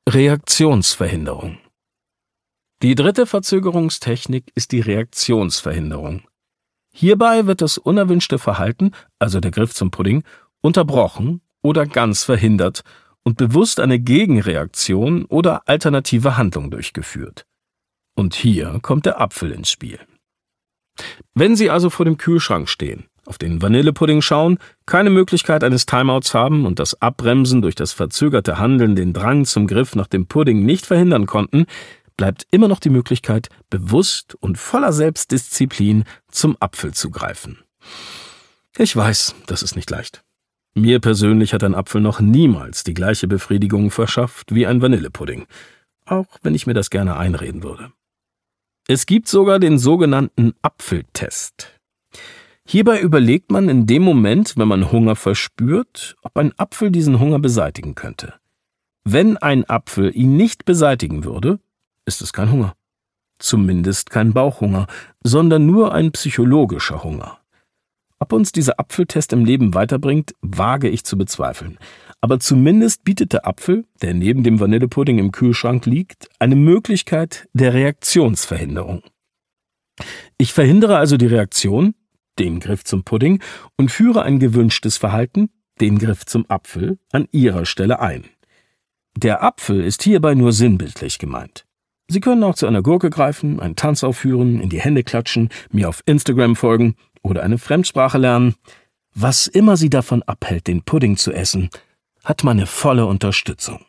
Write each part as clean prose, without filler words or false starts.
Reaktionsverhinderung. Die dritte Verzögerungstechnik ist die Reaktionsverhinderung. Hierbei wird das unerwünschte Verhalten, also der Griff zum Pudding, unterbrochen oder ganz verhindert und bewusst eine Gegenreaktion oder alternative Handlung durchgeführt. Und hier kommt der Apfel ins Spiel. Wenn Sie also vor dem Kühlschrank stehen, auf den Vanillepudding schauen, keine Möglichkeit eines Timeouts haben und das Abbremsen durch das verzögerte Handeln den Drang zum Griff nach dem Pudding nicht verhindern konnten, bleibt immer noch die Möglichkeit, bewusst und voller Selbstdisziplin zum Apfel zu greifen. Ich weiß, das ist nicht leicht. Mir persönlich hat ein Apfel noch niemals die gleiche Befriedigung verschafft wie ein Vanillepudding, auch wenn ich mir das gerne einreden würde. Es gibt sogar den sogenannten Apfeltest. Hierbei überlegt man in dem Moment, wenn man Hunger verspürt, ob ein Apfel diesen Hunger beseitigen könnte. Wenn ein Apfel ihn nicht beseitigen würde, ist es kein Hunger. Zumindest kein Bauchhunger, sondern nur ein psychologischer Hunger. Ob uns dieser Apfeltest im Leben weiterbringt, wage ich zu bezweifeln. Aber zumindest bietet der Apfel, der neben dem Vanillepudding im Kühlschrank liegt, eine Möglichkeit der Reaktionsverhinderung. Ich verhindere also die Reaktion, den Griff zum Pudding, und führe ein gewünschtes Verhalten, den Griff zum Apfel, an ihrer Stelle ein. Der Apfel ist hierbei nur sinnbildlich gemeint. Sie können auch zu einer Gurke greifen, einen Tanz aufführen, in die Hände klatschen, mir auf Instagram folgen oder eine Fremdsprache lernen. Was immer Sie davon abhält, den Pudding zu essen, hat meine volle Unterstützung.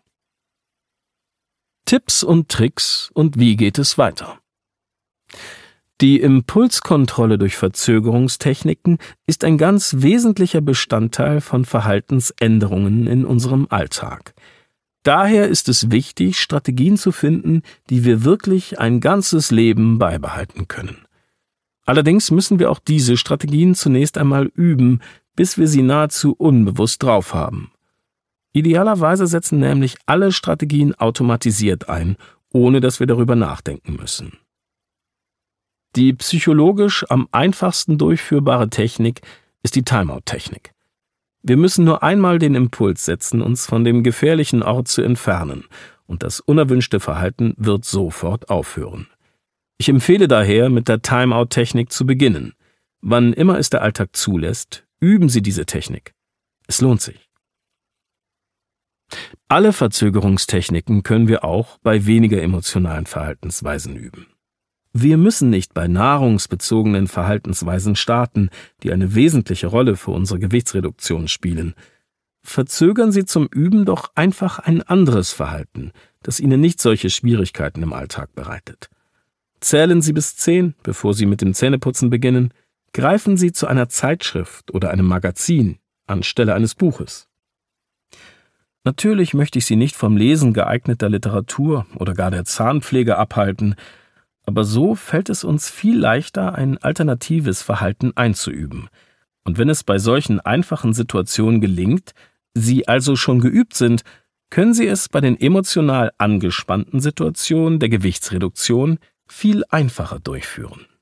Tipps und Tricks und wie geht es weiter? Die Impulskontrolle durch Verzögerungstechniken ist ein ganz wesentlicher Bestandteil von Verhaltensänderungen in unserem Alltag. Daher ist es wichtig, Strategien zu finden, die wir wirklich ein ganzes Leben beibehalten können. Allerdings müssen wir auch diese Strategien zunächst einmal üben, bis wir sie nahezu unbewusst drauf haben. Idealerweise setzen nämlich alle Strategien automatisiert ein, ohne dass wir darüber nachdenken müssen. Die psychologisch am einfachsten durchführbare Technik ist die Timeout-Technik. Wir müssen nur einmal den Impuls setzen, uns von dem gefährlichen Ort zu entfernen, und das unerwünschte Verhalten wird sofort aufhören. Ich empfehle daher, mit der Timeout-Technik zu beginnen. Wann immer es der Alltag zulässt, üben Sie diese Technik. Es lohnt sich. Alle Verzögerungstechniken können wir auch bei weniger emotionalen Verhaltensweisen üben. Wir müssen nicht bei nahrungsbezogenen Verhaltensweisen starten, die eine wesentliche Rolle für unsere Gewichtsreduktion spielen. Verzögern Sie zum Üben doch einfach ein anderes Verhalten, das Ihnen nicht solche Schwierigkeiten im Alltag bereitet. Zählen Sie bis 10, bevor Sie mit dem Zähneputzen beginnen. Greifen Sie zu einer Zeitschrift oder einem Magazin anstelle eines Buches. Natürlich möchte ich Sie nicht vom Lesen geeigneter Literatur oder gar der Zahnpflege abhalten, aber so fällt es uns viel leichter, ein alternatives Verhalten einzuüben. Und wenn es bei solchen einfachen Situationen gelingt, Sie also schon geübt sind, können Sie es bei den emotional angespannten Situationen der Gewichtsreduktion viel einfacher durchführen.